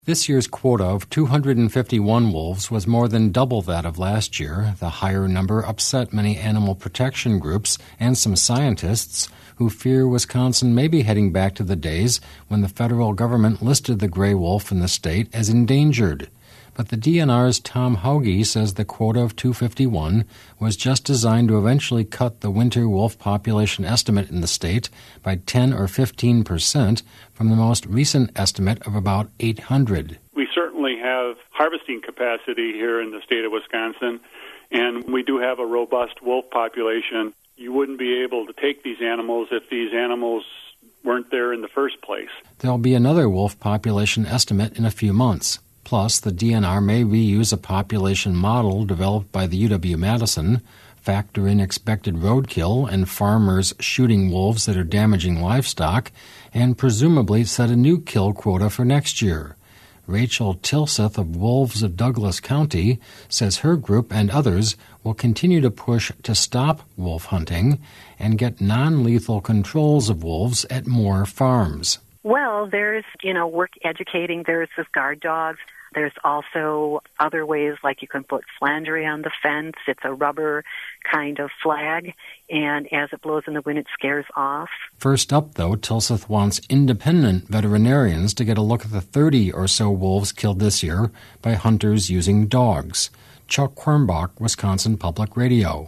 This year's quota of 251 wolves was more than double that of last year. The higher number upset many animal protection groups and some scientists who fear Wisconsin may be heading back to the days when the federal government listed the gray wolf in the state as endangered. But the DNR's Tom Hauge says the quota of 251 was just designed to eventually cut the winter wolf population estimate in the state by 10 or 15% from the most recent estimate of about 800. We certainly have harvesting capacity here in the state of Wisconsin, and we do have a robust wolf population. You wouldn't be able to take these animals if these animals weren't there in the first place. There'll be another wolf population estimate in a few months. Plus, the DNR may reuse a population model developed by the UW-Madison, factor in expected roadkill and farmers shooting wolves that are damaging livestock, and presumably set a new kill quota for next year. Rachel Tilseth of Wolves of Douglas County says her group and others will continue to push to stop wolf hunting and get non-lethal controls of wolves at more farms. Well, there's, work educating. There's the guard dogs. There's also other ways, like you can put flandery on the fence. It's a rubber kind of flag, and as it blows in the wind, it scares off. First up, though, Tilseth wants independent veterinarians to get a look at the 30 or so wolves killed this year by hunters using dogs. Chuck Quirmbach, Wisconsin Public Radio.